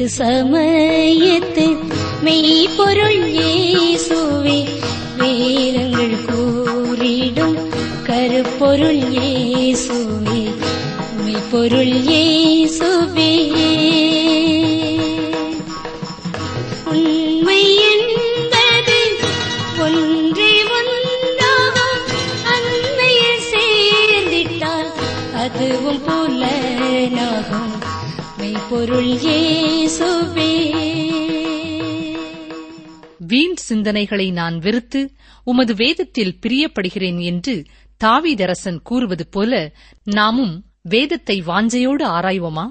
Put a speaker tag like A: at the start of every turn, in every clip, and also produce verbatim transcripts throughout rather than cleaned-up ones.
A: இது சமயத்து மெய்ப்பொருள் இயேசுவே, வேதங்கள் கூறிடும் கருப்பொருள் இயேசுவே, மெய்ப்பொருள் இயேசுவே. உண்மை என்பது ஒன்றே ஒன்றாகும், அன்மையில் சேர்ந்திட்டால் அதுவும் புலனாகும், மெய்ப்பொருள் இயேசுவே.
B: வீண் சிந்தனைகளை நான் வெறுத்து உமது வேதத்தில் பிரியப்படுகிறேன் என்று தாவீதரசன் கூறுவது போல நாமும் வேதத்தை வாஞ்சையோடு ஆராய்வோமா?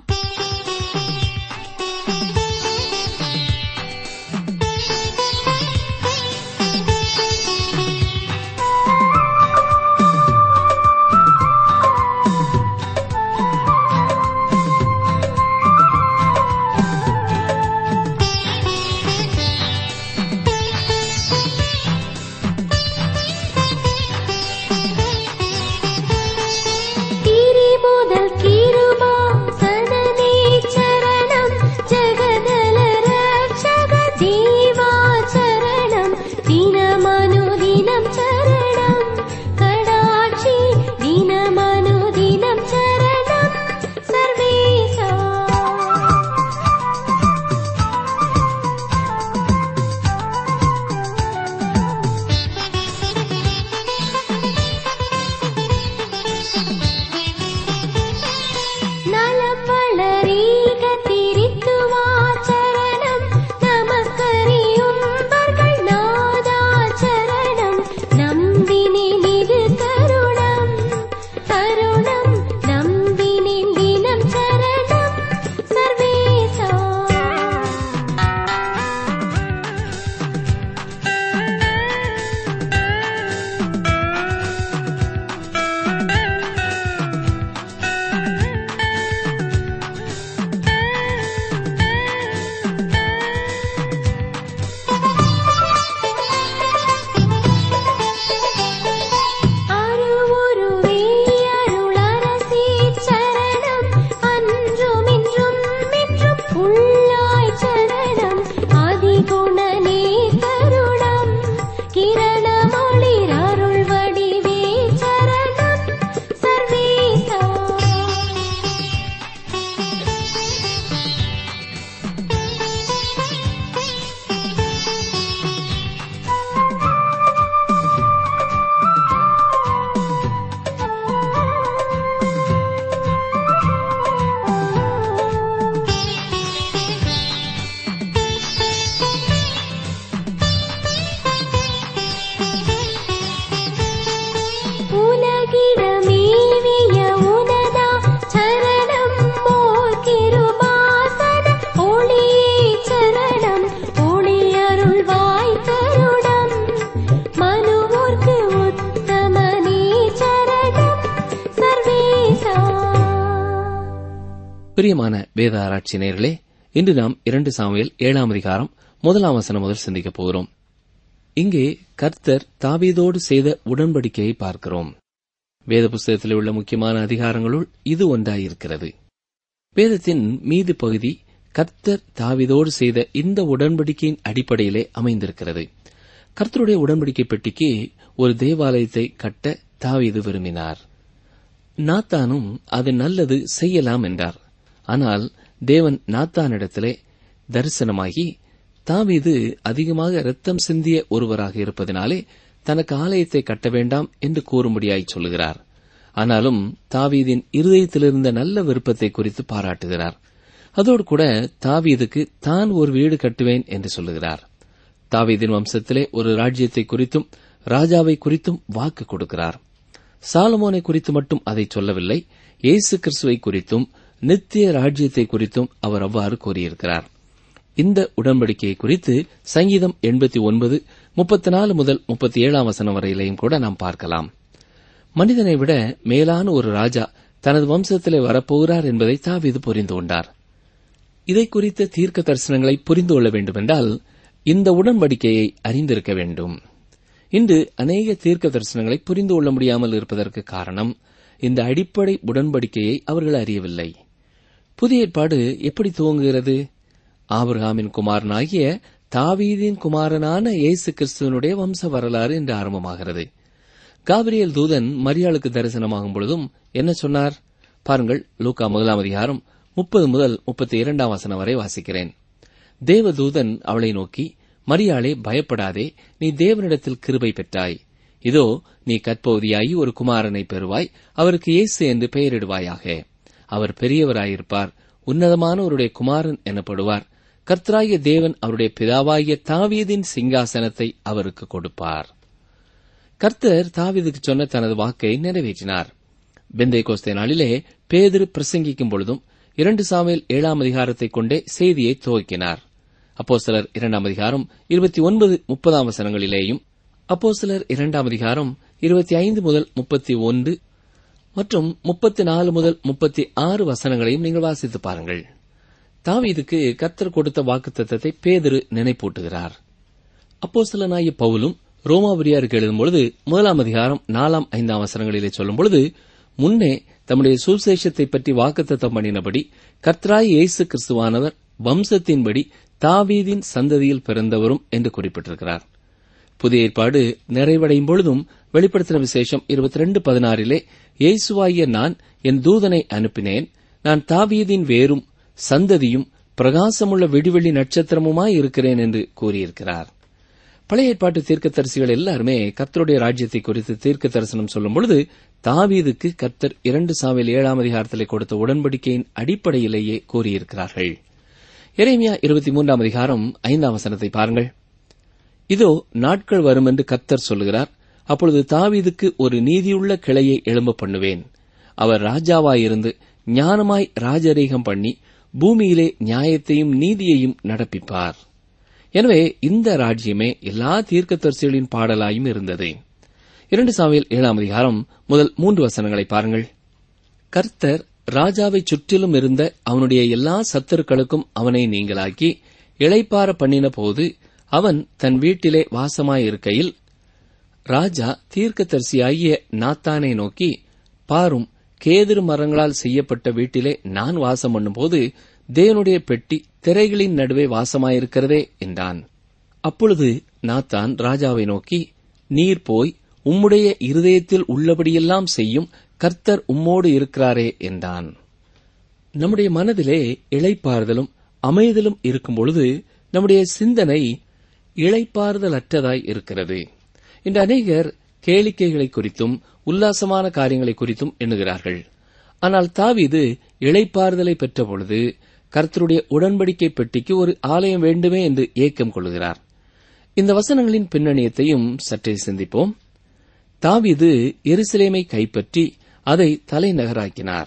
C: பிரியமான வேத ஆராய்ச்சி நேயர்களே, இன்று நாம் இரண்டு சாமுவேல் ஏழாம் அதிகாரம் முதலாம் வசனம் முதல் சிந்திக்கப் போகிறோம். இங்கே கர்த்தர் தாவீதோடு செய்த உடன்படிக்கையை பார்க்கிறோம். வேத புஸ்தகத்தில் உள்ள முக்கியமான அதிகாரங்களுள் இது ஒன்றாயிருக்கிறது. வேதத்தின் மீது பகுதி கர்த்தர் தாவீதோடு செய்த இந்த உடன்படிக்கையின் அடிப்படையிலே அமைந்திருக்கிறது. கர்த்தருடைய உடன்படிக்கை பெட்டிக்கு ஒரு தேவாலயத்தை கட்ட தாவீது விரும்பினார். நாத்தானும் அது நல்லது செய்யலாம் என்றார். ஆனால் தேவன் நாத்தானிடத்திலே தரிசனமாகி, தாவீது அதிகமாக இரத்தம் சிந்திய ஒருவராக இருப்பதினாலே தனக்கு ஆலயத்தை கட்ட வேண்டாம் என்று கூறும்படியாய் சொல்லுகிறார். ஆனாலும் தாவீதின் இருதயத்திலிருந்த நல்ல விருப்பத்தை குறித்து பாராட்டுகிறார். அதோடு கூட தாவீதுக்கு தான் ஒரு வீடு கட்டுவேன் என்று சொல்லுகிறார். தாவீதின் வம்சத்திலே ஒரு ராஜ்யத்தை குறித்தும் ராஜாவை குறித்தும் வாக்கு கொடுக்கிறார். சாலமோனை குறித்து மட்டும் அதை சொல்லவில்லை, இயேசு கிறிஸ்துவை குறித்தும் நித்திய ராஜ்யத்தை குறித்தும் அவர் அவ்வாறு கூறியிருக்கிறார். இந்த உடன்படிக்கையை குறித்து சங்கீதம் எண்பத்தி ஒன்பது முப்பத்தி நாலு முதல் முப்பத்தி ஏழாம் வசனம் வரையிலையும் கூட நாம் பார்க்கலாம். மனிதனை விட மேலான ஒரு ராஜா தனது வம்சத்திலே வரப்போகிறார் என்பதை தாவீது புரிந்து கொண்டார். இதை குறித்த தீர்க்க தரிசனங்களை புரிந்து கொள்ள வேண்டுமென்றால் இந்த உடன்படிக்கையை அறிந்திருக்க வேண்டும். இன்று அநேக தீர்க்க தரிசனங்களை புரிந்து கொள்ள முடியாமல் இருப்பதற்கு காரணம் இந்த அடிப்படை உடன்படிக்கையை அவர்கள் அறியவில்லை. புதிய ஏற்பாடு எப்படி துவங்குகிறது? ஆபிரகாமின் குமாரனாகிய தாவீதின் குமாரனான இயேசு கிறிஸ்துவனுடைய வம்ச வரலாறு என்று ஆரம்பமாகிறது. காபிரியேல் தூதன் மரியாளுக்கு தரிசனமாகும் பொழுதும் என்ன சொன்னார்? பாருங்கள், லூக்கா முதலாம் அதிகாரம் முப்பது முதல் முப்பத்தி இரண்டாம் வசனம் வரை வாசிக்கிறேன். தேவதூதன் அவளை நோக்கி, மரியாளே, பயப்படாதே, நீ தேவனிடத்தில் கிருபை பெற்றாய். இதோ, நீ கற்பவதியாகி ஒரு குமாரனை பெறுவாய், அவருக்கு இயேசு என்று பெயரிடுவாயாக. அவர் பெரியவராயிருப்பார், உன்னதமானவருடைய குமாரன் எனப்படுவார். கர்த்தராகிய தேவன் அவருடைய பிதாவாகிய தாவீதின் சிங்காசனத்தை அவருக்கு கொடுப்பார். கர்த்தர் தாவீதுக்கு சொன்ன தனது வாக்கை நிறைவேற்றினார். பெந்தேகோஸ்தே நாளிலே பேதுரு பிரசங்கிக்கும் பொழுதும் இரண்டு சாமுவேல் ஏழாம் அதிகாரத்தை கொண்டே செய்தியை துவக்கினார். அப்போஸ்தலர் இரண்டாம் அதிகாரம் இருபத்தி ஒன்பது முப்பதாம் வசனங்களிலேயும், அப்போஸ்தலர் இரண்டாம் அதிகாரம் இருபத்தி ஐந்து முதல் முப்பத்தி ஒன்று மற்றும் முப்பத்தி நாலு முதல் முப்பத்தி ஆறு வசனங்களையும் நீங்கள் வாசித்து பாருங்கள். தாவீதுக்கு கர்த்தர் கொடுத்த வாக்குத்தத்தத்தை பேதுரு நினைப்பூட்டுகிறார். அப்போஸ்தலனாகிய பவுலும் ரோமாபுரியாருக்கு எழுதும்பொழுது முதலாம் அதிகாரம் நாலாம் ஐந்தாம் வசனங்களிலே சொல்லும் பொழுது, முன்னே தம்முடைய சுசேஷத்தை பற்றி வாக்குத்தத்தம் பண்ணினபடி கர்த்தராகிய இயேசு கிறிஸ்துவானவர் வம்சத்தின்படி தாவீதின் சந்ததியில் பிறந்தவரும் என்று குறிப்பிட்டிருக்கிறார். புதிய ஏற்பாடு நிறைவடையும் பொழுதும் வெளிப்படுத்தின விசேஷம் இருபத்தி ரெண்டு பதினாறிலே, இயேசுவாகிய நான் என் தூதனை அனுப்பினேன், நான் தாவீதின் வேரும் சந்ததியும் பிரகாசமுள்ள விடிவெள்ளி நட்சத்திரமுமாய் இருக்கிறேன் என்று கூறியிருக்கிறார். பழைய ஏற்பாட்டு தீர்க்கதரிசிகள் எல்லாருமே கர்த்தருடைய ராஜ்யத்தை குறித்து தீர்க்க தரிசனம் சொல்லும் பொழுது தாவீதுக்கு கர்த்தர் இரண்டு சாமுவேல் ஏழாம் அதிகாரத்திலே கொடுத்த உடன்படிக்கையின் அடிப்படையிலேயே கூறியிருக்கிறார்கள். எரேமியா இருபத்தி மூன்றாம் அதிகாரம் ஐந்தாம் வசனத்தை பாருங்கள். இதோ, நாட்கள் வரும் என்று கர்த்தர் சொல்லுகிறார், அப்பொழுது தாவீதுக்கு ஒரு நீதியுள்ள கிளையை எழும்ப பண்ணுவேன். அவர் ராஜாவாயிருந்து ஞானமாய் ராஜரீகம் பண்ணி பூமியிலே நியாயத்தையும் நீதியையும் நடப்பிப்பார். எனவே இந்த ராஜ்யமே எல்லா தீர்க்கதரிசிகளின் பாடலாயும் இருந்தது. இரண்டு சாமுவேல் ஏழாம் அதிகாரம் முதல் மூன்று வசனங்களை பாருங்கள். கர்த்தர் ராஜாவை சுற்றிலும் இருந்த அவனுடைய எல்லா சத்துருக்களுக்கும் அவனை நீங்களாக்கி இளைப்பார பண்ணின போது அவன் தன் வீட்டிலே வாசமாயிருக்கையில் ராஜா தீர்க்கதரிசியாகிய நாத்தானை நோக்கி, பாரும், கேதுரு மரங்களால் செய்யப்பட்ட வீட்டிலே நான் வாசம் பண்ணும்போது தேவனுடைய பெட்டி திரைகளின் நடுவே வாசமாயிருக்கிறதே என்றான். அப்பொழுது நாத்தான் ராஜாவை நோக்கி, நீர் போய் உம்முடைய இருதயத்தில் உள்ளபடியெல்லாம் செய்யும், கர்த்தர் உம்மோடு இருக்கிறாரே என்றான். நம்முடைய மனதிலே இளைப்பாறுதலும் அமைதலும் இருக்கும் பொழுது நம்முடைய சிந்தனை இளைப்பாறுதல் அற்றதாய் இருக்கிறது. இன்று அநேகர் கேளிக்கைகளை குறித்தும் உல்லாசமான காரியங்களை குறித்தும் எண்ணுகிறார்கள். ஆனால் தாவீது இளைப்பாறுதலை பெற்ற பொழுது கர்த்தருடைய உடன்படிக்கை பெட்டிக்கு ஒரு ஆலயம் வேண்டுமே என்று ஏக்கம் கொள்கிறார். இந்த வசனங்களின் பின்னணியத்தையும் சற்றே சிந்திப்போம். தாவீது எருசலேமை கைப்பற்றி அதை தலைநகராக்கினார்.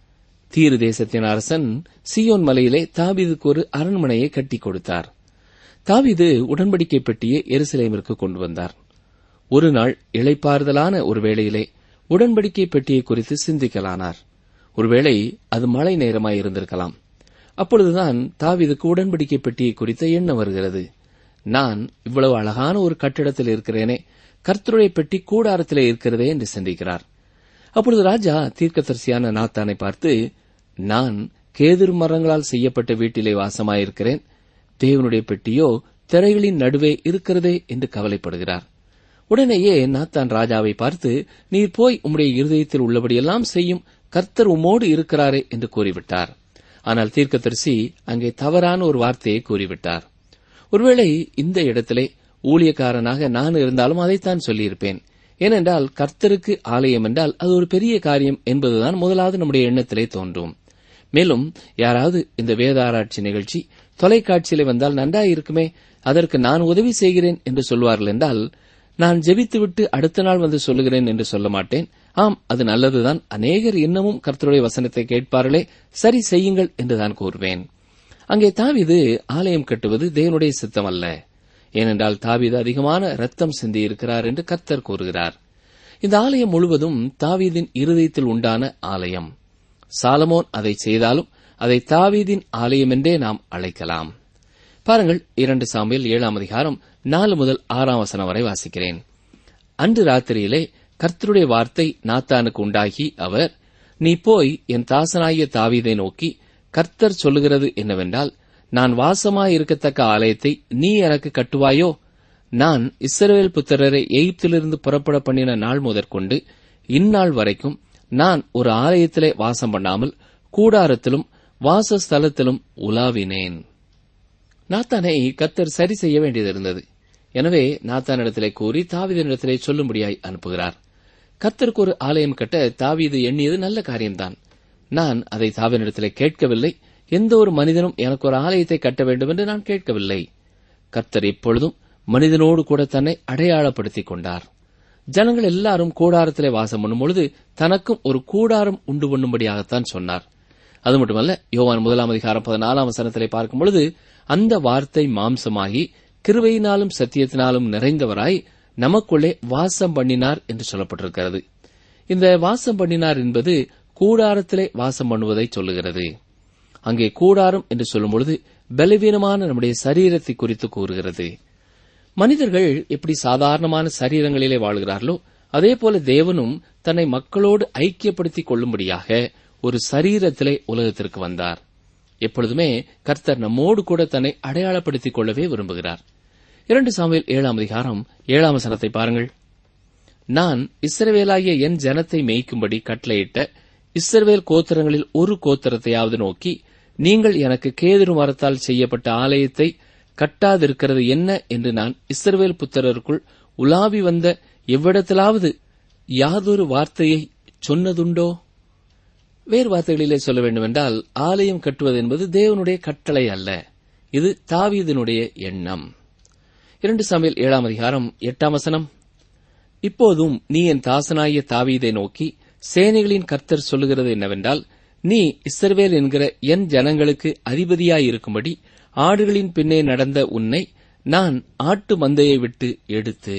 C: தீரு தேசத்தின் அரசன் சீயோன் மலையிலே தாவீதுக்கு ஒரு அரண்மனையை கட்டிக் கொடுத்தார். தாவீது உடன்படிக்கை பெட்டியை எருசலேமிற்கு கொண்டு வந்தார். ஒரு நாள் இளைப்பாறுதலான ஒரு வேளையிலே உடன்படிக்கை பெட்டியை குறித்து சிந்திக்கலானார். ஒருவேளை அது மழை நேரமாயிருந்திருக்கலாம். அப்பொழுதுதான் தாவீதுக்கு உடன்படிக்கை பெட்டியை குறித்த எண்ணம் வருகிறது. நான் இவ்வளவு அழகான ஒரு கட்டிடத்தில் இருக்கிறேனே, கர்த்தருடைய பெட்டி கூடாரத்திலே இருக்கிறதே என்று சிந்திக்கிறார். அப்பொழுது ராஜா தீர்க்கதரிசியான நாத்தானை பார்த்து, நான் கேதுரு மரங்களால் செய்யப்பட்ட வீட்டிலே வாசமாயிருக்கிறேன், தேவனுடைய பெட்டியோ திரைகளின் நடுவே இருக்கிறதே என்று கவலைப்படுகிறார். உடனேயே நாத்தான் ராஜாவை பார்த்து, நீர் போய் உம்முடைய இருதயத்தில் உள்ளபடியெல்லாம் செய்யும், கர்த்தர் உம்மோடு இருக்கிறாரே என்று கூறிவிட்டார். ஆனால் தீர்க்கதரிசி அங்கே தவறான ஒரு வார்த்தையை கூறிவிட்டார். ஒருவேளை இந்த இடத்திலே ஊழியக்காரனாக நான் இருந்தாலும் அதைத்தான் சொல்லியிருப்பேன். ஏனென்றால் கர்த்தருக்கு ஆலயம் என்றால் அது ஒரு பெரிய காரியம் என்பதுதான் முதலாவது நம்முடைய எண்ணத்திலே தோன்றும். மேலும் யாராவது இந்த வேதாராய்ச்சி நிகழ்ச்சி தொலைக்காட்சியிலே வந்தால் நன்றாயிருக்குமே, அதற்கு நான் உதவி செய்கிறேன் என்று சொல்வார்கள் என்றால், நான் ஜெபித்துவிட்டு அடுத்த நாள் வந்து சொல்லுகிறேன் என்று சொல்ல மாட்டேன். ஆம், அது நல்லதுதான், அநேகர் இன்னமும் கர்த்தருடைய வசனத்தை கேட்பார்களே, சரி செய்யுங்கள் என்றுதான் கூறுவேன். அங்கே தாவீது ஆலயம் கட்டுவது தேவனுடைய சித்தம் அல்ல. ஏனென்றால் தாவீது அதிகமான ரத்தம் சிந்தியிருக்கிறார் என்று கர்த்தர் கூறுகிறார். இந்த ஆலயம் முழுவதும் தாவீதின் இருதயத்தில் உண்டான ஆலயம். சாலமோன் அதை செய்தாலும் அதை தாவீதின் ஆலயம் என்றே நாம் அழைக்கலாம். பாருங்கள், இரண்டு சாமுவேல் ஏழாம் அதிகாரம் நாலு முதல் ஆறாம் வசனம் வரை வாசிக்கிறேன். அன்று ராத்திரியிலே கர்த்தருடைய வார்த்தை நாத்தானுக்கு உண்டாகி, அவர், நீ போய் என் தாசனாகிய தாவீதை நோக்கி, கர்த்தர் சொல்லுகிறது என்னவென்றால், நான் வாசமாயிருக்கத்தக்க ஆலயத்தை நீ எனக்கு கட்டுவாயோ? நான் இஸ்ரவேல் புத்திரரை எகிப்திலிருந்து புறப்பட பண்ணின நாள் முதற்கொண்டு இந்நாள் வரைக்கும் நான் ஒரு ஆலயத்திலே வாசம் பண்ணாமல் கூடாரத்திலும் வாசஸ்தலத்திலும் உலாவினேன். நாத்தானை கர்த்தர் சரி செய்ய வேண்டியதிருந்தது. எனவே நாத்தானிடத்திலே கூறி தாவீதினிடத்திலே சொல்லும்படியாய் அனுப்புகிறார். கர்த்தருக்கு ஒரு ஆலயம் கட்ட தாவீது எண்ணியது நல்ல காரியம்தான். நான் அதை தாவீதினிடத்திலே கேட்கவில்லை. எந்த ஒரு மனிதனும் எனக்கு ஒரு ஆலயத்தை கட்ட வேண்டும் என்று நான் கேட்கவில்லை. கர்த்தர் எப்பொழுதும் மனிதனோடு கூட தன்னை அடையாளப்படுத்திக் கொண்டார். ஜனங்கள் எல்லாரும் கூடாரத்திலே வாசம் பண்ணும் பொழுது தனக்கும் ஒரு கூடாரம் உண்டு பண்ணும்படியாகத்தான் சொன்னார். அது மட்டுமல்ல, யோவான் முதலாம் அதிகாரம் பதினாலாம் வசனத்திலே பார்க்கும் பொழுது அந்த வார்த்தை மாம்சமாகி கிருபையினாலும் சத்தியத்தினாலும் நிறைந்தவராய் நமக்குள்ளே வாசம் பண்ணினார் என்று சொல்லப்பட்டிருக்கிறது. இந்த வாசம் பண்ணினார் என்பது கூடாரத்திலே வாசம் பண்ணுவதை சொல்லுகிறது. அங்கே கூடாரம் என்று சொல்லும் பொழுது பலவீனமான நம்முடைய சரீரத்தை குறித்து கூறுகிறது. மனிதர்கள் எப்படி சாதாரணமான சரீரங்களிலே வாழ்கிறார்களோ அதேபோல தேவனும் தன்னை மக்களோடு ஐக்கியப்படுத்திக் கொள்ளும்படியாக ஒரு சரீரத்திலே உலகத்திற்கு வந்தார். எப்பொழுதுமே கர்த்தர் நம்மோடு கூட தன்னை அடையாளப்படுத்திக் கொள்ளவே விரும்புகிறார். இரண்டு சாமுவேல் ஏழாம் அதிகாரம் ஏழாம் வசனத்தை பாருங்கள். நான் இஸ்ரவேலாகிய என் ஜனத்தை மேய்க்கும்படி கட்டளையிட்ட இஸ்ரவேல் கோத்திரங்களில் ஒரு கோத்திரத்தையாவது நோக்கி, நீங்கள் எனக்கு கேதுரு மரத்தால் செய்யப்பட்ட ஆலயத்தை கட்டாதிருக்கிறது என்ன என்று நான் இஸ்ரவேல் புத்திரருக்குள் உலாவி வந்த எவ்விடத்திலாவது யாதொரு வார்த்தையை சொன்னதுண்டோ? வேறு வார்த்தைகளிலே சொல்ல வேண்டுமென்றால், ஆலயம் கட்டுவது என்பது தேவனுடைய கட்டளை அல்ல, இது தாவீதினுடைய எண்ணம். இரண்டு சாமுவேல் ஏழாம் அதிகாரம் எட்டாம் வசனம். இப்போதும் நீ என் தாசனாகிய தாவீதை நோக்கி, சேனைகளின் கர்த்தர் சொல்லுகிறது என்னவென்றால், நீ இஸ்ரவேல் என்கிற என் ஜனங்களுக்கு அதிபதியாயிருக்கும்படி ஆடுகளின் பின்னே நடந்த உன்னை நான் ஆட்டு மந்தையை விட்டு எடுத்து.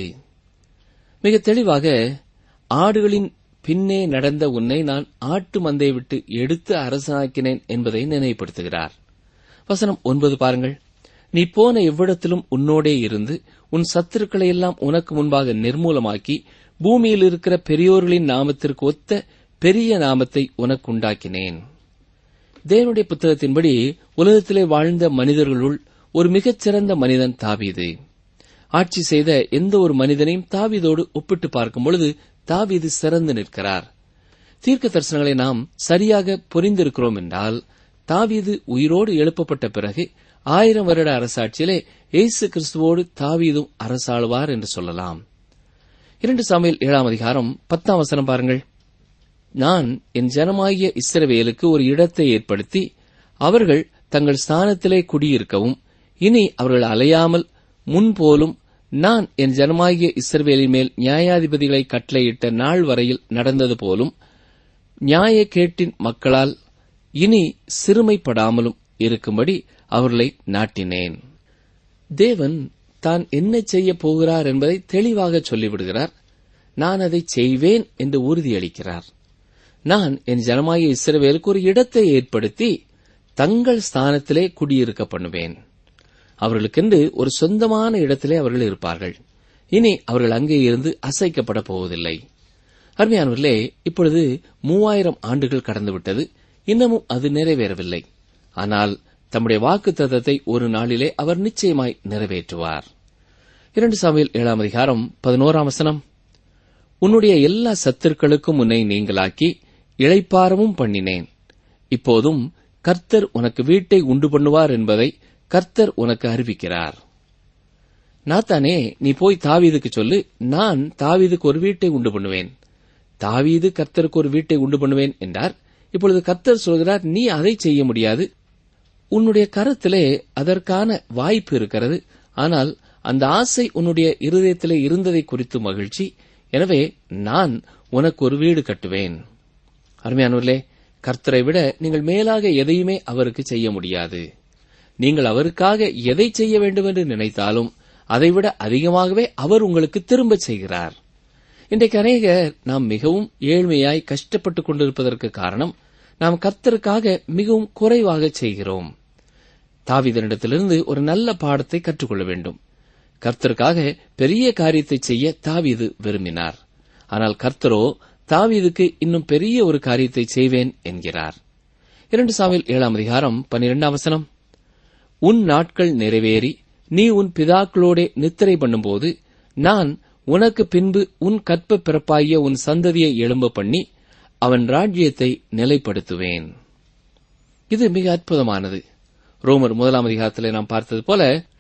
C: மிக தெளிவாக, ஆடுகளின் பின்னே நடந்த உன்னை நான் ஆட்டு மந்தையை விட்டு எடுத்து அரசனாக்கினேன் என்பதை நினைவுபடுத்துகிறார். வசனம் ஒன்பது பாருங்கள். நீ போன எவ்விடத்திலும் உன்னோடே இருந்து உன் சத்துருக்களை எல்லாம் உனக்கு முன்பாக நிர்மூலமாக்கி பூமியில் இருக்கிற பெரியோர்களின் நாமத்திற்கு ஒத்த பெரிய நாமத்தை உனக்கு உண்டாக்கினேன். தேவனுடைய புத்தகத்தின்படி உலகத்திலே வாழ்ந்த மனிதர்களுள் ஒரு மிகச்சிறந்த மனிதன் தாவீது. ஆட்சி செய்த எந்த ஒரு மனிதனையும் தாவீதோடு ஒப்பிட்டு பார்க்கும் பொழுது தாவீது சிறந்து நிற்கிறார். தீர்க்க தரிசனங்களை நாம் சரியாக புரிந்திருக்கிறோம் என்றால், தாவீது உயிரோடு எழுப்பப்பட்ட பிறகு ஆயிரம் வருட அரசாட்சியிலே இயேசு கிறிஸ்துவோடு தாவீதும் அரசாளுவார் என்று சொல்லலாம். இரண்டு சாமுவேல் ஏழாம் அதிகாரம் பத்தாம் வசனம் பாருங்கள். நான் என் ஜனமாகிய இஸ்ரவேலுக்கு ஒரு இடத்தை ஏற்படுத்தி அவர்கள் தங்கள் ஸ்தானத்திலே குடியிருக்கவும், இனி அவர்கள் அலையாமல் முன்போலும் நான் என் ஜனமாகிய இஸ்ரவேலின் மேல் நியாயாதிபதிகளை கட்டளையிட்ட நாள் வரையில் நடந்தது போலும் நியாய கேட்டின் மக்களால் இனி சிறுமைப்படாமலும் இருக்கும்படி அவர்களை நாட்டினேன். தேவன் தான் என்ன செய்யப் போகிறார் என்பதை தெளிவாக சொல்லிவிடுகிறார். நான் அதை செய்வேன் என்று உறுதியளிக்கிறார். நான் என் ஜனமாகிய இஸ்ரவேலுக்கு ஒரு இடத்தை ஏற்படுத்தி தங்கள் ஸ்தானத்திலே குடியிருக்க பண்ணுவேன். அவர்களுக்கென்று ஒரு சொந்தமான இடத்திலே அவர்கள் இருப்பார்கள். இனி அவர்கள் அங்கே இருந்து அசைக்கப்பட போவதில்லை. அருமையானவர்களே, இப்பொழுது மூவாயிரம் ஆண்டுகள் கடந்துவிட்டது. இன்னமும் அது நிறைவேறவில்லை. ஆனால் தம்முடைய வாக்குத்தத்தத்தை ஒரு நாளிலே அவர் நிச்சயமாய் நிறைவேற்றுவார். இரண்டு சாமுவேல் ஏழாம் அதிகாரம் பதினோராம் வசனம். உன்னுடைய எல்லா சத்துருக்களுக்கும் உன்னை நீங்களாக்கி இளைப்பாறவும் பண்ணினேன். இப்போதும் கர்த்தர் உனக்கு வீட்டை உண்டு பண்ணுவார் என்பதை கர்த்தர் உனக்கு அறிவிக்கிறார். நாத்தானே, நீ போய் தாவீதுக்கு சொல்லு, நான் தாவீதுக்கு ஒரு வீட்டை உண்டு பண்ணுவேன். தாவீது கர்த்தருக்கு ஒரு வீட்டை உண்டு பண்ணுவேன் என்றார். இப்பொழுது கர்த்தர் சொல்கிறார், நீ அதை செய்ய முடியாது. உன்னுடைய கரத்திலே அதற்கான வாய்ப்பு இருக்கிறது. ஆனால் அந்த ஆசை உன்னுடைய இருதயத்திலே இருந்ததை குறித்து மகிழ்ச்சி. எனவே நான் உனக்கு ஒரு வீடு கட்டுவேன். அருமையானவர்களே, கர்த்தரை விட நீங்கள் மேலாக எதையுமே அவருக்கு செய்ய முடியாது. நீங்கள் அவருக்காக எதை செய்ய வேண்டும் என்று நினைத்தாலும் அதைவிட அதிகமாகவே அவர் உங்களுக்கு திரும்ப செய்கிறார். இன்றைக்கு அநேகர் நாம் மிகவும் ஏழ்மையாய் கஷ்டப்பட்டுக் கொண்டிருப்பதற்கு காரணம், நாம் கர்த்தருக்காக மிகவும் குறைவாக செய்கிறோம். தாவீதினிடத்திலிருந்து ஒரு நல்ல பாடத்தை கற்றுக்கொள்ள வேண்டும். கர்த்தருக்காக பெரிய காரியத்தை செய்ய தாவீது விரும்பினார். ஆனால் கர்த்தரோ தாவீதுக்கு இன்னும் பெரிய ஒரு காரியத்தை செய்வேன் என்கிறார். இரண்டு சாமுவேல் ஏழாம் அதிகாரம் பன்னிரெண்டாம் வசனம். உன் நாட்கள் நிறைவேறி நீ உன் பிதாக்களோடே நித்திரை பண்ணும்போது நான் உனக்கு பின்பு உன் கற்ப பிறப்பாகிய உன் சந்ததியை எழும்ப பண்ணி அவன் ராஜ்யத்தை நிலைப்படுத்துவேன். இது மிக அற்புதமானது. ரோமர் முதலாம் அதிகாரத்திலே நாம் பார்த்தது போல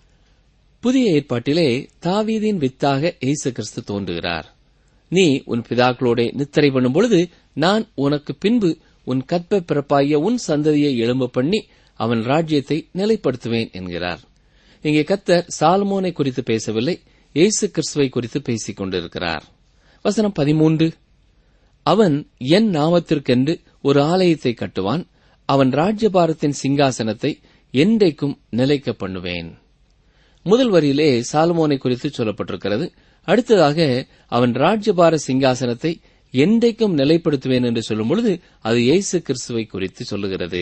C: புதிய ஏற்பாட்டிலே தாவீதின் வித்தாக இயேசு கிறிஸ்து தோன்றுகிறார். நீ உன் பிதாக்களோட நித்திரை பண்ணும் பொழுது நான் உனக்கு பின்பு உன் கற்ப பிறப்பாகிய உன் சந்ததியை எழும்ப பண்ணி அவன் ராஜ்யத்தை நிலைப்படுத்துவேன் என்கிறார். இங்கே கர்த்தர் சாலமோனை குறித்து பேசவில்லை, இயேசு கிறிஸ்துவை குறித்து பேசிக் கொண்டிருக்கிறார். வசனம் பதிமூன்று, அவன் என் நாமத்திற்கென்று ஒரு ஆலயத்தை கட்டுவான், அவன் ராஜ்யபாரத்தின் சிங்காசனத்தை என்றைக்கும் நிலைக்க பண்ணுவேன். முதல் வரியிலே சாலமோனை குறித்து சொல்லப்பட்டிருக்கிறது. அடுத்ததாக அவன் ராஜ்யபார சிங்காசனத்தை என்றைக்கும் நிலைப்படுத்துவேன் என்று சொல்லும் பொழுது அது இயேசு கிறிஸ்துவை குறித்து சொல்லுகிறது.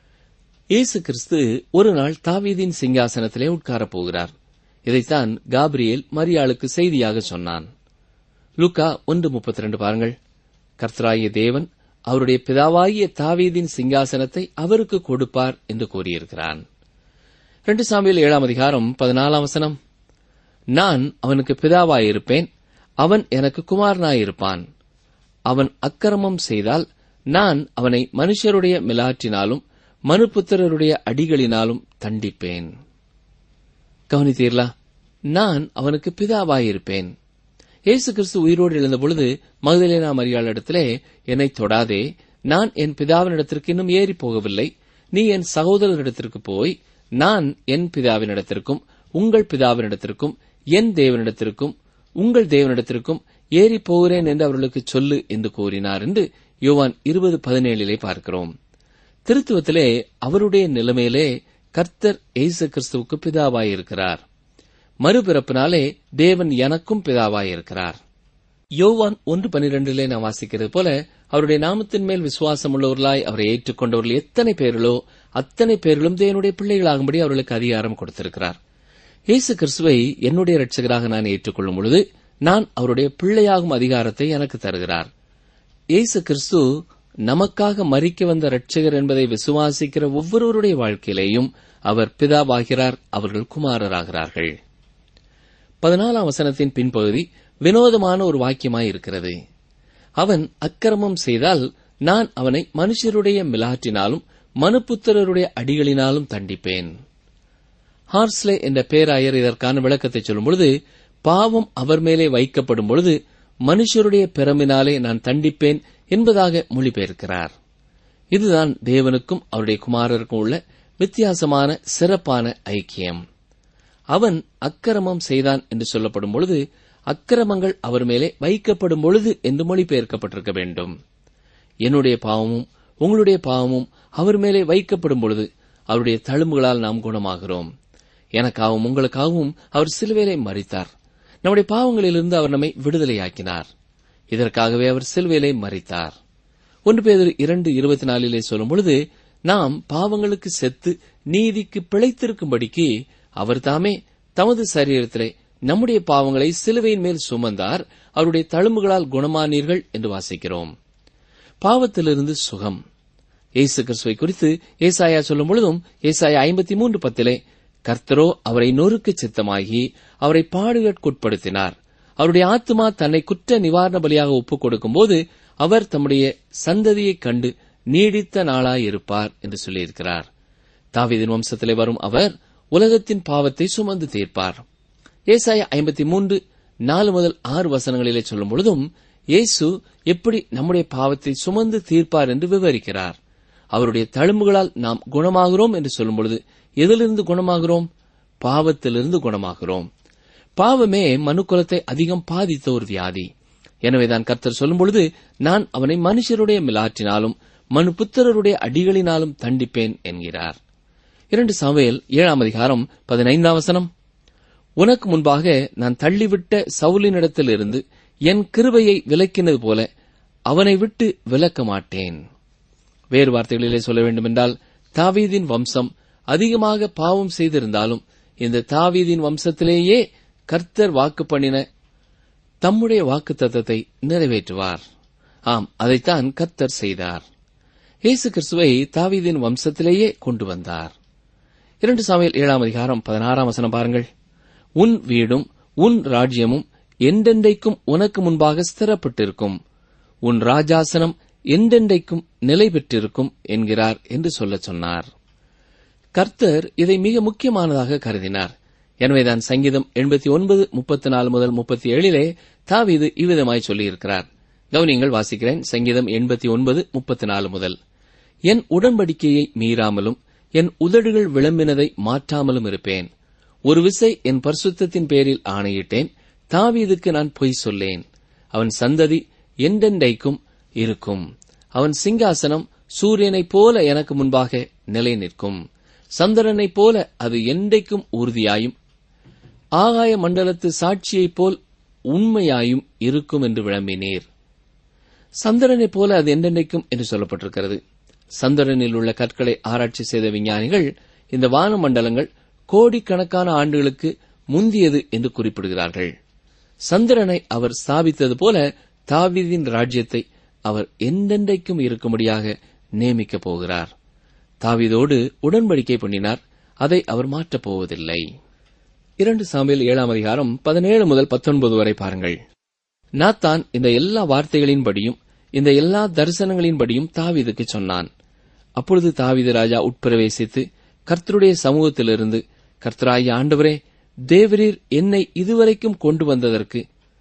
C: இயேசு கிறிஸ்து ஒரு நாள் தாவீதின் சிங்காசனத்திலே உட்காரப் போகிறார். இதைத்தான் காபிரியேல் மரியாளுக்கு செய்தியாக சொன்னான். லூக்கா ஒன்று முப்பத்தி இரண்டு பாருங்கள். கர்த்தராகிய தேவன் அவருடைய பிதாவாகிய தாவீதின் சிங்காசனத்தை அவருக்கு கொடுப்பார் என்று கூறியிருக்கிறான். இரண்டு சாமுவேல் ஏழாம் அதிகாரம் பதினாலாம் வசனம், நான் அவனுக்கு பிதாவாயிருப்பேன், அவன் எனக்கு குமாரனாயிருப்பான். அவன் அக்கிரமம் செய்தால் நான் அவனை மனுஷருடைய மிலாற்றினாலும் மனுபுத்திரருடைய அடிகளினாலும் தண்டிப்பேன். கவனித்தீர்களா? நான் அவனுக்கு பிதாவாயிருப்பேன். இயேசு கிறிஸ்து உயிரோடு எழுந்தபொழுது மகதலேனா மரியாளிடத்திலே, என்னை தொடாதே, நான் என் பிதாவினிடத்திற்கு இன்னும் ஏறி போகவில்லை, நீ என் சகோதரரிடத்திற்கு போய் நான் என் பிதாவினிடத்திற்கும் உங்கள் பிதாவினிடத்திற்கும் என் தேவனிடத்திற்கும் உங்கள் தேவனிடத்திற்கும் ஏறி போகிறேன் என்று அவர்களுக்கு சொல்லு என்று கூறினார் என்று யோவான் இருபது பதினேழிலே பார்க்கிறோம். திருத்துவத்திலே அவருடைய நிலைமையிலே கர்த்தர் இயேசு கிறிஸ்துவுக்கு பிதாவாயிருக்கிறார். மறுபிறப்பினாலே தேவன் எனக்கும் பிதாவாயிருக்கிறார். யோவான் ஒன்று பனிரெண்டிலே நாம் வாசிக்கிறது போல அவருடைய நாமத்தின் மேல் விசுவாசம் உள்ளவர்களாய் அவரை ஏற்றுக்கொண்டவர்கள் எத்தனை பேர்களோ அத்தனை பேர்களும் தேவனுடைய பிள்ளைகளாகும்படி அவர்களுக்கு அதிகாரம் கொடுத்திருக்கிறார். இயேசு கிறிஸ்துவை என்னுடைய இரட்சகராக நான் ஏற்றுக்கொள்ளும் பொழுது நான் அவருடைய பிள்ளையாகும் அதிகாரத்தை எனக்கு தருகிறார். இயேசு கிறிஸ்து நமக்காக மரிக்க வந்த இரட்சகர் என்பதை விசுவாசிக்கிற ஒவ்வொருவருடைய வாழ்க்கையிலேயும் அவர் பிதாவாகிறார், அவர்கள் குமாரராகிறார்கள். பதினாலாம் வசனத்தின் பின்பகுதி வினோதமான ஒரு வாக்கியமாய் இருக்கிறது. அவன் அக்கிரமம் செய்தால் நான் அவனை மனுஷருடைய மிலாற்றினாலும் மனுபுத்திரருடைய அடிகளினாலும் தண்டிப்பேன். ஹார்ஸ்லே என்ற பேராயர் இதற்கான விளக்கத்தை சொல்லும் பொழுது, பாவம் அவர் மேலே வைக்கப்படும் பொழுது மனுஷருடைய பிறமினாலே நான் தண்டிப்பேன் என்பதாக மொழிபெயர்க்கிறார். இதுதான் தேவனுக்கும் அவருடைய குமாரருக்கும் உள்ள வித்தியாசமான சிறப்பான ஐக்கியம். அவன் அக்கிரமம் செய்தான் என்று சொல்லப்படும் பொழுது அக்கிரமங்கள் அவர் மேலே வைக்கப்படும் பொழுது என்று மொழிபெயர்க்கப்பட்டிருக்க வேண்டும். என்னுடைய பாவமும் உங்களுடைய பாவமும் அவர் மேலே வைக்கப்படும் பொழுது அவருடைய தழும்புகளால் நாம் குணமாகிறோம். எனக்காகவும் உங்களுக்காகவும் அவர் சிலுவையிலே மரித்தார். நம்முடைய பாவங்களிலிருந்து அவர் நம்மை விடுதலையாக்கினார். இதற்காகவே அவர் சிலுவையிலே மரித்தார். ஒன்று பேதுரு இரண்டு இருபத்தி நாலிலே சொல்லும் பொழுது, நாம் பாவங்களுக்கு செத்து நீதிக்கு பிழைத்திருக்கும்படிக்கு அவர் தாமே தமது சரீரத்திலே நம்முடைய பாவங்களை சிலுவையின் மேல் சுமந்தார், அவருடைய தழும்புகளால் குணமானீர்கள் என்று வாசிக்கிறோம். பாவத்திலிருந்து சுகம். இயேசு கிறிஸ்துவை குறித்து ஏசாயா சொல்லும் பொழுதும் ஏசாயா ஐம்பத்தி மூன்று பத்திலே, கர்த்தரோ அவரை நொறுக்கு சித்தமாகி அவரை பாடுகளுக்குட்படுத்தினார், அவருடைய ஆத்துமா தன்னை குற்ற நிவாரண பலியாக ஒப்புக் கொடுக்கும் போது அவர் தம்முடைய சந்ததியைக் கண்டு நீடித்த நாளாயிருப்பார் என்று சொல்லியிருக்கிறார். தாவீதின் வம்சத்திலே வரும் அவர் உலகத்தின் பாவத்தை சுமந்து தீர்ப்பார். ஏசாயா ஐம்பத்தி மூன்று நாலு முதல் ஆறு வசனங்களிலே சொல்லும் பொழுதும் இயேசு எப்படி நம்முடைய பாவத்தை சுமந்து தீர்ப்பார் என்று விவரிக்கிறார். அவருடைய தழும்புகளால் நாம் குணமாகிறோம் என்று சொல்லும் பொழுது எதிலிருந்து குணமாகிறோம்? பாவத்திலிருந்து குணமாகிறோம். பாவமே மனுக்குலத்தை அதிகம் பாதித்த ஒரு வியாதி. எனவேதான் கர்த்தர் சொல்லும் பொழுது, நான் அவனை மனுஷருடைய மிலாற்றினாலும் மனுபுத்திரருடைய அடிகளினாலும் தண்டிப்பேன் என்கிறார். இரண்டு சாமுவேல் ஏழாம் அதிகாரம் பதினைந்தாம் வசனம், உனக்கு முன்பாக நான் தள்ளிவிட்ட சவுலினிடத்தில் இருந்து என் கிருபையை விலக்கினது போல அவனை விட்டு விலக்க மாட்டேன். வேறு வார்த்தைகளிலே சொல்ல வேண்டுமென்றால், தாவீதின் வம்சம் அதிகமாக பாவம் செய்திருந்தாலும் இந்த தாவீதின் வம்சத்திலேயே கர்த்தர் வாக்கு பண்ணின தம்முடைய வாக்கு தத்தத்தை நிறைவேற்றுவார். ஆம், அதைத்தான் கர்த்தர் செய்தார். இயேசு கிறிஸ்துவை தாவீதின் வம்சத்திலேயே கொண்டு வந்தார். இரண்டு சாமுவேல் ஏழாம் அதிகாரம் பதினாறாம் வசனம் பாருங்கள். உன் வீடும் உன் ராஜ்யமும் என்றென்றைக்கும் உனக்கு முன்பாக ஸ்திரப்பட்டிருக்கும், உன் ராஜாசனம் என்றென்றைக்கும் நிலை பெற்றிருக்கும் என்கிறார் என்று சொல்லச் சொன்னார். கர்த்தர் இதை மிக முக்கியமானதாக கருதினார். எனவேதான் சங்கீதம் எண்பத்தி ஒன்பது முப்பத்தி நாலு முதல் முப்பத்தி ஏழிலே தாவீது இவ்விதமாய் சொல்லியிருக்கிறார். கவனியங்கள், வாசிக்கிறேன். சங்கீதம் எண்பத்தி ஒன்பது முப்பத்தி நாலு முதல். என் உடன்படிக்கையை மீறாமலும் என் உதடுகள் விளம்பினதை மாற்றாமலும் இருப்பேன். ஒரு விசை என் பரிசுத்தத்தின் பேரில் ஆணையிட்டேன், தாவீதுக்கு நான் பொய் சொல்லேன். அவன் சந்ததி என்றென்றைக்கும் இருக்கும். அவன் சிங்காசனம் சூரியனைப் போல எனக்கு முன்பாக நிலை நிற்கும். சந்திரனைப் போல அது என்றைக்கும் உறுதியாயும் ஆகாய மண்டலத்து சாட்சியைப் போல் உண்மையாயும் இருக்கும் என்று விளம்பினீர். சந்திரனைப் போல அது என்றென்றைக்கும் என்று சொல்லப்பட்டிருக்கிறது. சந்திரனில் உள்ள கற்களை ஆராய்ச்சி செய்த விஞ்ஞானிகள் இந்த வான மண்டலங்கள் கோடிக்கணக்கான ஆண்டுகளுக்கு முந்தியது என்று குறிப்பிடுகிறார்கள். சந்திரனை அவர் ஸ்தாபித்தது போல தாவீதின் ராஜ்யத்தை அவர் என்றென்றைக்கும் இருக்கும்படியாக நியமிக்கப் போகிறார். தாவீதோடு உடன்படிக்கை பண்ணினார். அதை அவர் மாற்றப் போவதில்லை. இரண்டு சாமுவேல் ஏழாம் அதிகாரம் பதினேழு முதல் பத்தொன்பது வரை பாருங்கள். நாத்தான் இந்த எல்லா வார்த்தைகளின்படியும் இந்த எல்லா தரிசனங்களின்படியும் தாவீதுக்கு சொன்னான். அப்பொழுது தாவீது ராஜா உட்பிரவேசித்து கர்த்தருடைய சமூகத்திலிருந்து, கர்த்தராகிய ஆண்டவரே, தேவரீர் என்னை இதுவரைக்கும் கொண்டு வந்ததற்கு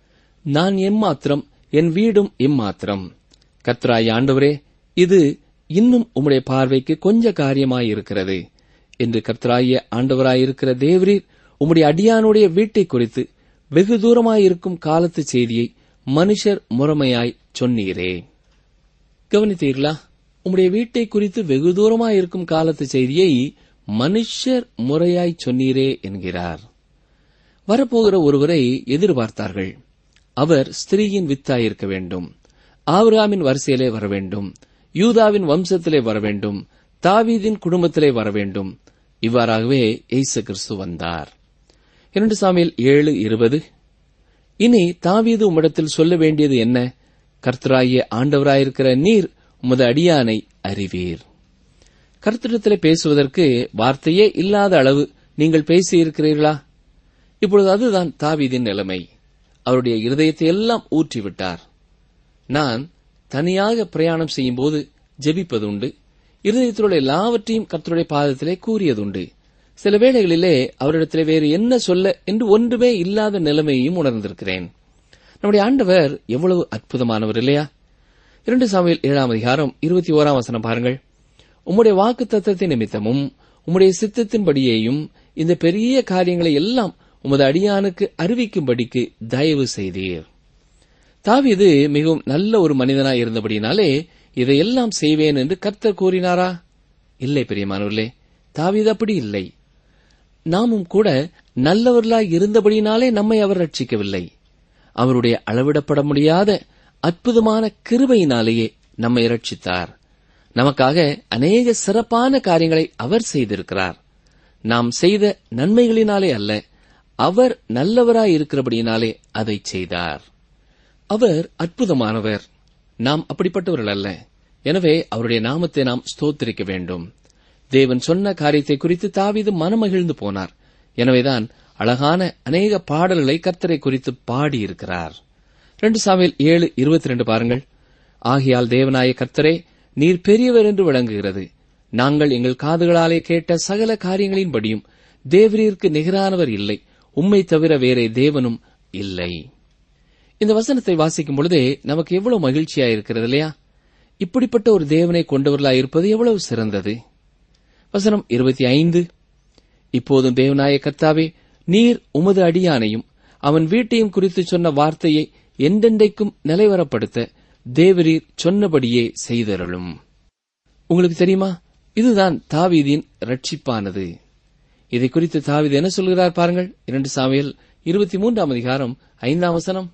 C: நான் எம்மாத்திரம், என் வீடும் எம்மாத்திரம். கர்த்தராகிய ஆண்டவரே, இது இன்னும் உம்முடைய பார்வைக்கு கொஞ்ச காரியமாயிருக்கிறது என்று கர்த்தராகிய ஆண்டவராயிருக்கிற தேவரீர் உம்முடைய அடியானுடைய வீட்டை குறித்து வெகு தூரமாயிருக்கும் காலத்து செய்தியை மனுஷர் முறைமையாய் சொன்னீரே. கவனித்தீர்களா? உம்முடைய வீட்டை குறித்து வெகு தூரமாயிருக்கும் காலத்து செய்தியை மனுஷர் முறையாய் சொன்னீரே என்கிறார். வரப்போகிற ஒருவரை எதிர்பார்த்தார்கள். அவர் ஸ்திரீயின் வித்தாயிருக்க வேண்டும், ஆபிரகாமின் வரிசையிலே வர வேண்டும், யூதாவின் வம்சத்திலே வர வேண்டும், தாவீதின் குடும்பத்திலே வர வேண்டும். இவ்வாறாகவே இயேசு கிறிஸ்து வந்தார். இரண்டு சாமுவேல் ஏழு இருபது. இனி தாவீது உம்மிடத்தில் சொல்ல வேண்டியது என்ன? கர்த்தராகிய ஆண்டவராயிருக்கிற நீர் உமது அடியானை அறிவீர். கர்த்தரிடத்திலே பேசுவதற்கு வார்த்தையே இல்லாத அளவு நீங்கள் பேசியிருக்கிறீர்களா? இப்பொழுது அதுதான் தாவீதின் நிலைமை. அவருடைய இருதயத்தை எல்லாம் ஊற்றிவிட்டார். நான் தனியாக பிரயாணம் செய்யும் போது ஜெபிப்பதுண்டு. இருதயத்தில் உள்ள எல்லாவற்றையும் கர்த்தருடைய பாதத்திலே கூறியதுண்டு. சில வேளைகளிலே அவரிடத்திலே வேறு என்ன சொல்ல என்று ஒன்றுமே இல்லாத நிலைமையையும் உணர்ந்திருக்கிறேன். நம்முடைய ஆண்டவர் எவ்வளவு அற்புதமானவர் இல்லையா? இரண்டு சாமுவேல் ஏழாம் அதிகாரம் இருபத்தி ஓராம் வசனம் பாருங்கள். உம்முடைய வாக்கு தத்தத்தின் நிமித்தமும் உம்முடைய சித்தத்தின்படியேயும் இந்த பெரிய காரியங்களை எல்லாம் உமது அடியானுக்கு அறிவிக்கும்படிக்கு தயவு செய்தீர். தாவீது மிகவும் நல்ல ஒரு மனிதனாய் இருந்தபடினாலே இதையெல்லாம் செய்வேன் என்று கர்த்தர் கூறினாரா? இல்லை பிரியமானவர்களே, தாவீது அப்படி இல்லை. நாமும் கூட நல்லவர்களாய் இருந்தபடினாலே நம்மை அவர் ரட்சிக்கவில்லை. அவருடைய அளவிடப்பட முடியாத அற்புதமான கிருபையினாலேயே நம்மை ரட்சித்தார். நமக்காக அநேக சிறப்பான காரியங்களை அவர் செய்திருக்கிறார். நாம் செய்த நன்மைகளினாலே அல்ல, அவர் நல்லவராய் இருக்கிறபடியினாலே அதை செய்தார். அவர் அற்புதமானவர். நாம் அப்படிப்பட்டவர்கள் அல்ல. எனவே அவருடைய நாமத்தை நாம் ஸ்தோத்திரிக்க வேண்டும். தேவன் சொன்ன காரியத்தை குறித்து தாவீது மனமகிழ்ந்து போனார். எனவேதான் அழகான அநேக பாடல்களை கர்த்தரை குறித்து பாடியிருக்கிறார். இரண்டு சாமுவேல் ஏழு இருபத்தி ரெண்டு பாருங்கள். ஆகையால் தேவனாய கர்த்தரே, நீர் பெரியவர் என்று விளங்குகிறது. நாங்கள் எங்கள் காதுகளாலே கேட்ட சகல காரியங்களின்படியும் தேவரீருக்கு நிகரானவர் இல்லை, உம்மை தவிர வேறே தேவனும் இல்லை. இந்த வசனத்தை வாசிக்கும் பொழுதே நமக்கு எவ்வளவு மகிழ்ச்சியாயிருக்கிறது இல்லையா? இப்படிப்பட்ட ஒரு தேவனை கொண்டவர்களாயிருப்பது எவ்வளவு சிறந்தது. வசனம் இருபத்தி ஐந்து. இப்போதும் தேவனாய கர்த்தாவே, நீர் உமது அடியானையும் அவன் வீட்டையும் குறித்து சொன்ன வார்த்தையை என்றென்றைக்கும் நிலைவரப்படுத்த தேவரீர் சொன்னபடியே செய்தருளும். உங்களுக்கு தெரியுமா, இதுதான் தாவீதின் ரட்சிப்பானது. இதை குறித்து தாவீது என்ன சொல்கிறார் பாருங்கள். இரண்டு சாமுவேல் இருபத்தி மூன்றாம் அதிகாரம் ஐந்தாம் வசனம்.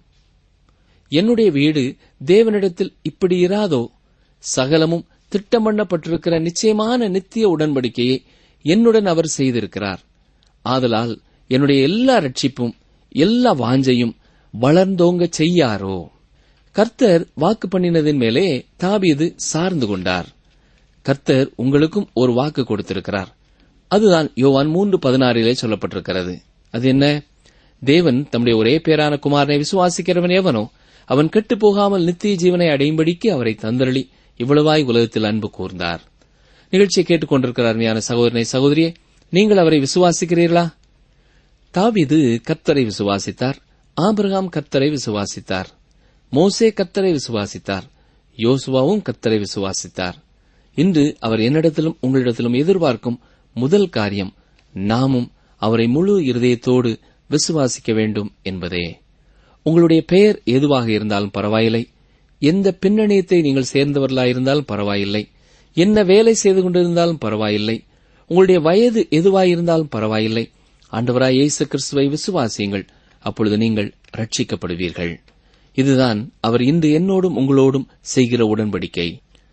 C: என்னுடைய வீடு தேவனிடத்தில் இப்படி இராதோ? சகலமும் திட்டம் பண்ணப்பட்டிருக்கிற நிச்சயமான நித்திய உடன்படிக்கையை என்னுடன் அவர் செய்திருக்கிறார். ஆதலால் என்னுடைய எல்லா ரட்சிப்பும் எல்லா வாஞ்சையும் வளர்ந்தோங்க செய்யாரோ? கர்த்தர் வாக்கு பண்ணினதின் மேலே தாவீது சார்ந்து கொண்டார். கர்த்தர் உங்களுக்கும் ஒரு வாக்கு கொடுத்திருக்கிறார். அதுதான் யோவான் மூன்று பதினாறிலே சொல்லப்பட்டிருக்கிறது. அது என்ன? தேவன் தம்முடைய ஒரே பேரான குமாரனை விசுவாசிக்கிறவன் எவனோ அவன் கெட்டுப் போகாமல் நித்திய ஜீவனை அடையும்படிக்கு அவரை தந்தருளி இவ்வளவாய் உலகத்தில் அன்பு கூர்ந்தார். நிகழ்ச்சியை கேட்டுக் கொண்டிருக்கிற அருமையான சகோதரனை சகோதரியே, நீங்கள் அவரை விசுவாசிக்கிறீர்களா? தாவீது கர்த்தரை விசுவாசித்தார். ஆபிரகாம் கர்த்தரை விசுவாசித்தார். மோசே கர்த்தரை விசுவாசித்தார். யோசுவாவும் கர்த்தரை விசுவாசித்தார். இன்று அவர் என்னிடத்திலும் உங்களிடத்திலும் எதிர்பார்க்கும் முதல் காரியம் நாமும் அவரை முழு இருதயத்தோடு விசுவாசிக்க வேண்டும் என்பதே. உங்களுடைய பெயர் எதுவாக இருந்தாலும் பரவாயில்லை, எந்த பின்னணியத்தை நீங்கள் சேர்ந்தவர்களாயிருந்தாலும் பரவாயில்லை, என்ன வேலை செய்து கொண்டிருந்தாலும் பரவாயில்லை, உங்களுடைய வயது எதுவாயிருந்தாலும் பரவாயில்லை, ஆண்டவராய் இயேசு கிறிஸ்துவை விசுவாசியுங்கள். அப்பொழுது நீங்கள் ரட்சிக்கப்படுவீர்கள். இதுதான் அவர் இன்று என்னோடும் உங்களோடும் செய்கிற உடன்படிக்கை.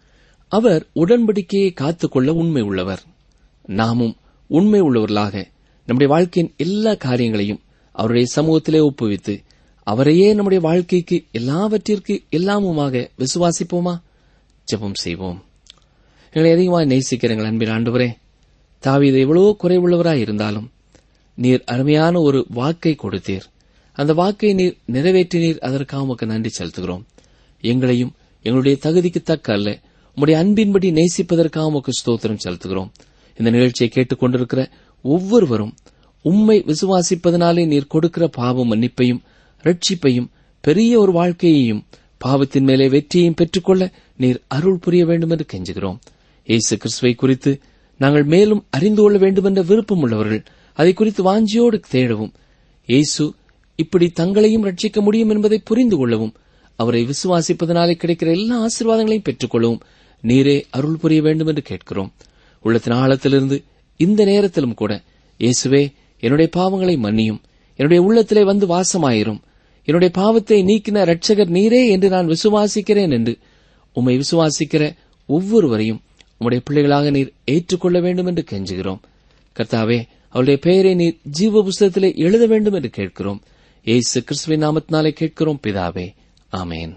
C: அவர் உடன்படிக்கையை காத்துக்கொள்ள உண்மை உள்ளவர். நாமும் உண்மை உள்ளவர்களாக நம்முடைய வாழ்க்கையின் எல்லா காரியங்களையும் அவருடைய சமூகத்திலே ஒப்புவித்து அவரையே நம்முடைய வாழ்க்கைக்கு எல்லாவற்றிற்கு எல்லாமுமாக விசுவாசிப்போமா? ஜெபம் செய்வோம். எங்களை அதிகமாக நேசிக்கிறீர்கள் அன்பின் ஆண்டவரே. தாவீது எவ்வளவோ குறைவுள்ளவராய் இருந்தாலும் நீர் அருமையான ஒரு வாக்கை கொடுத்தீர். அந்த வாக்கை நீர் நிறைவேற்றினீர். அதற்காக உமக்கு நன்றி செலுத்துகிறோம். எங்களையும் எங்களுடைய தகுதிக்கு தக்க அல்ல, உம்முடைய அன்பின்படி நேசிப்பதற்காக உமக்கு ஸ்தோத்திரம் செலுத்துகிறோம். இந்த நிகழ்ச்சியை கேட்டுக் கொண்டிருக்கிற ஒவ்வொருவரும் உம்மை விசுவாசிப்பதனாலே நீர் கொடுக்கிற பாவ மன்னிப்பையும் ரட்சிப்பையும் பெரிய ஒரு வாழ்க்கையையும் பாவத்தின் மேலே வெற்றியையும் பெற்றுக்கொள்ள நீர் அருள் புரிய வேண்டும் என்று கெஞ்சுகிறோம். இயேசு கிறிஸ்துவை குறித்து நாங்கள் மேலும் அறிந்து கொள்ள வேண்டும் என்ற விருப்பம் உள்ளவர்கள் அதை குறித்து வாஞ்சியோடு தேடவும், இயேசு இப்படி தங்களையும் ரட்சிக்க முடியும் என்பதை புரிந்து கொள்ளவும், அவரை விசுவாசிப்பதனாலே கிடைக்கிற எல்லா ஆசீர்வாதங்களையும் பெற்றுக் கொள்ளவும் நீரே அருள் புரிய வேண்டும் என்று கேட்கிறோம். உள்ளத்தின் ஆழத்திலிருந்து இந்த நேரத்திலும் கூட, இயேசுவே, என்னுடைய பாவங்களை மன்னியும், என்னுடைய உள்ளத்திலே வந்து வாசமாயிரும், என்னுடைய பாவத்தை நீக்கின இரட்சகர் நீரே என்று நான் விசுவாசிக்கிறேன் என்று உம்மை விசுவாசிக்கிற ஒவ்வொருவரையும் உம்முடைய பிள்ளைகளாக நீர் ஏற்றுக்கொள்ள வேண்டும் என்று கெஞ்சுகிறோம். கர்த்தாவே, அவருடைய பெயரை நீர் ஜீவ புஸ்தகத்திலே எழுத வேண்டும் என்று கேட்கிறோம். இயேசு கிறிஸ்துவின் நாமத்தினாலே கேட்கிறோம் பிதாவே, ஆமென்.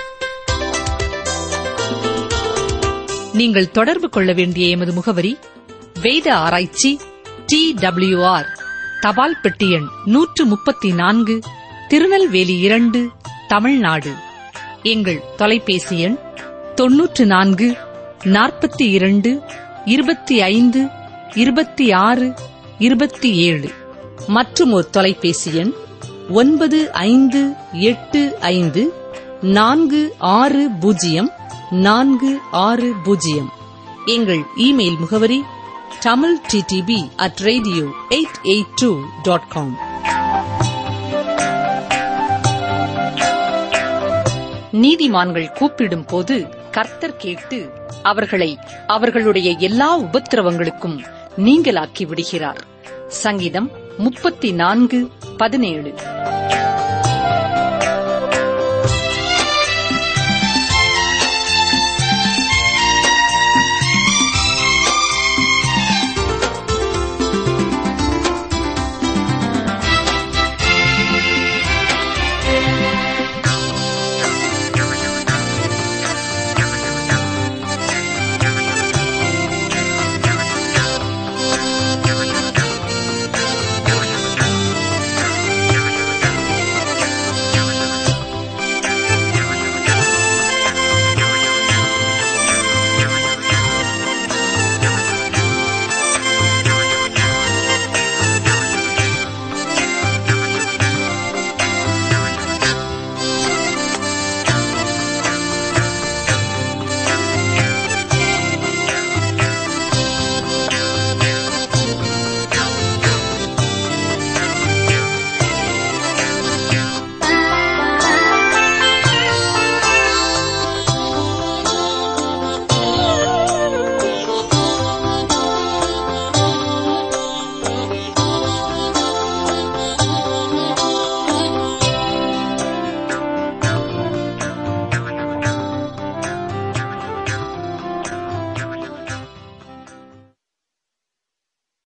B: நீங்கள் தொடர்பு கொள்ள வேண்டிய எமது முகவரி: வேத ஆராய்ச்சி, டி டபிள்யூ ஆர், தபால் பெட்டி எண் நூற்று முப்பத்தி நான்கு, திருநெல்வேலி இரண்டு, தமிழ்நாடு. எங்கள் தொலைபேசி எண் தொன்னூற்று நான்கு நாற்பத்தி இரண்டு இருபத்தி ஐந்து இருபத்தி ஆறு இருபத்தி ஏழு. மற்றும் ஒரு தொலைபேசி எண் ஒன்பது ஐந்து எட்டு ஐந்து நான்கு ஆறு பூஜ்ஜியம் நான்கு ஆறு பூஜ்ஜியம். எங்கள் இமெயில் முகவரி Tamil DTP at radio eight eight two dot com. நீதிமான்கள் கூப்பிடும் போது கர்த்தர் கேட்டு அவர்களை அவர்களுடைய எல்லா உபத்திரவங்களுக்கும் நீங்களாக்கி விடுகிறார். சங்கீதம் முப்பத்தி நான்கு பதினேழு.